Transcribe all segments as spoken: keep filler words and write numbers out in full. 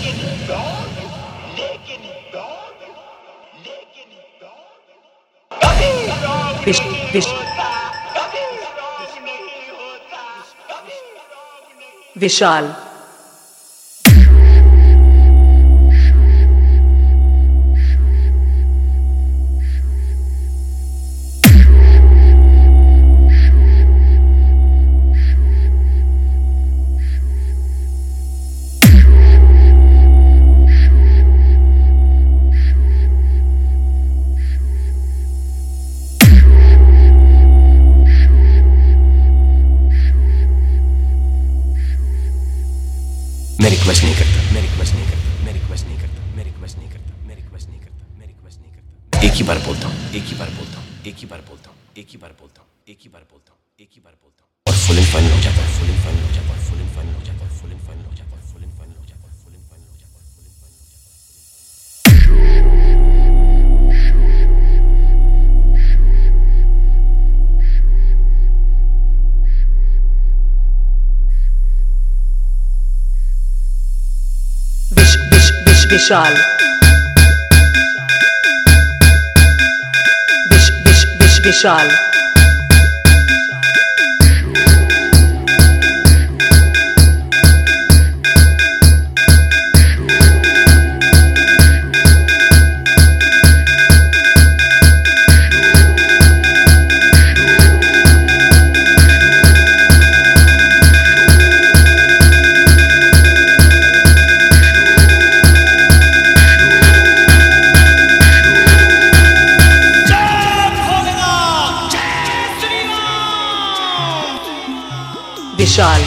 Wish, विश, विशाल मैं request नहीं करता मैं रिक्वेस्ट नहीं करता मैं रिक्वेस्ट नहीं करता मैं रिक्वेस्ट नहीं करता मैं रिक्वेस्ट नहीं करता मैं रिक्वेस्ट नहीं करता एक ही बार बोलता हूँ एक ही बार बोलता हूँ एक ही बार बोलता हूँ एक ही बार बोलता हूँ एक ही बार बोलता हूँ एक ही बार बोलता हूँ और फुल एंड फाइनल हो जाता है फुल एंड फाइनल हो जाता है फुल एंड फाइनल हो जाता है फुल एंड फाइनल हो जाता है फुल एंड फाइनल हो जाता है फुल एंड फाइनल हो जाता है फुल एंड फाइनल हो विश, विश, विश, विशाल विश, विश, विश, Vishal Vishal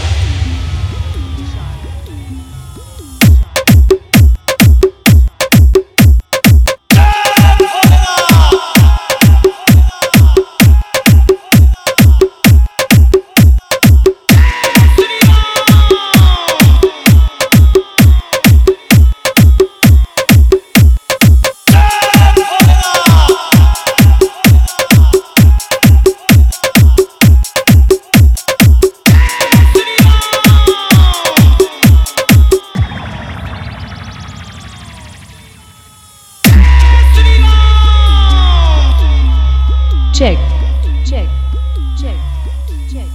check check check check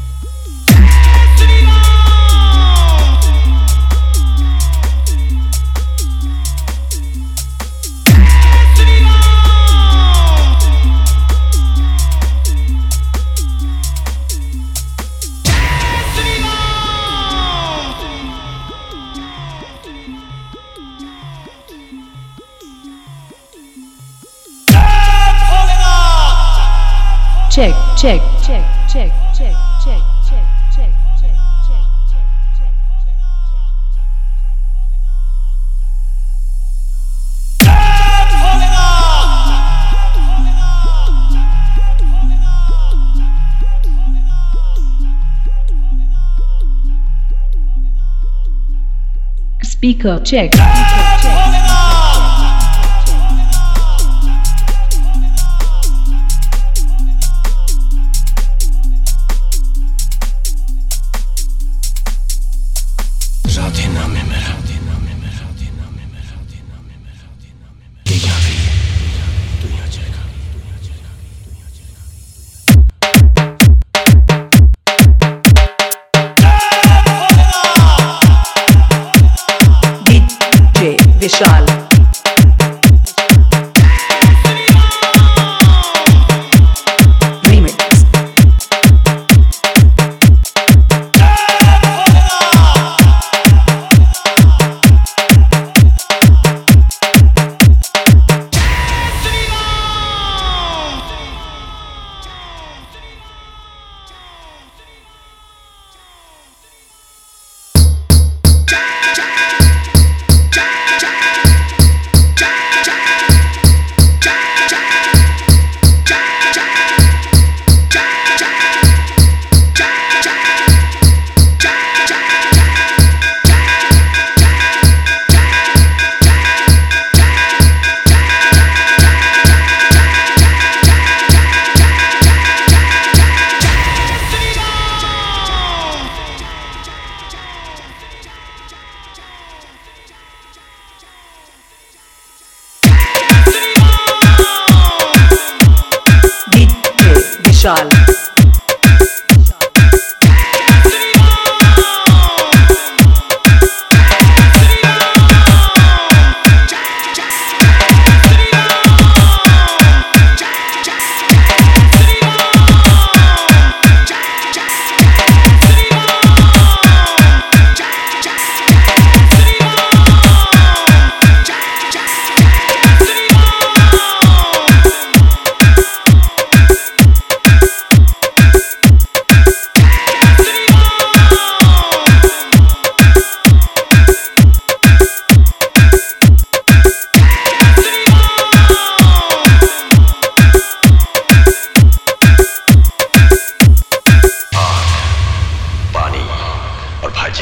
check check check check check check check check check check check speaker check Radhe नाम है मेरा राधे नाम है मेरा राधे नाम है मेरा राधे नाम है मेरा राधे नाम है मेरा ये यहाँ गई है तू यहाँ जाएगा तू यहाँ जाएगा तू यहाँ जाएगा डीजे विशाल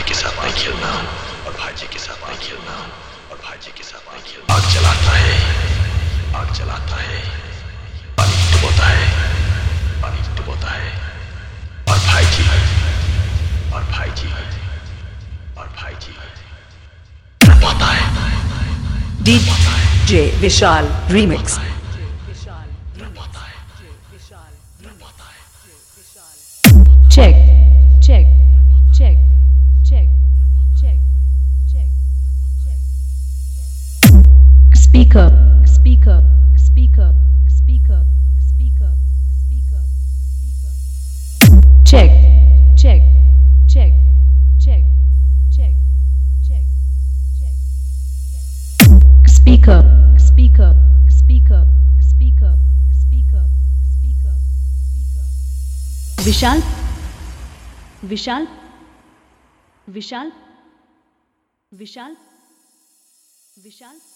के साथ नहीं खेलना, और भाईजी के साथ नहीं खेलना, और भाईजी के साथ नहीं खेलना। आग जलाता है, आग जलाता है, पानी डुबोता है, पानी डुबोता है, और भाईजी, और भाईजी, और भाईजी तड़पाता है। DJ Vishal remix. check check check check check check check speaker speaker speaker speaker speaker speaker speaker check check check check check check check speaker speaker speaker speaker speaker speaker speaker Vishal Vishal Vishal Vishal विशाल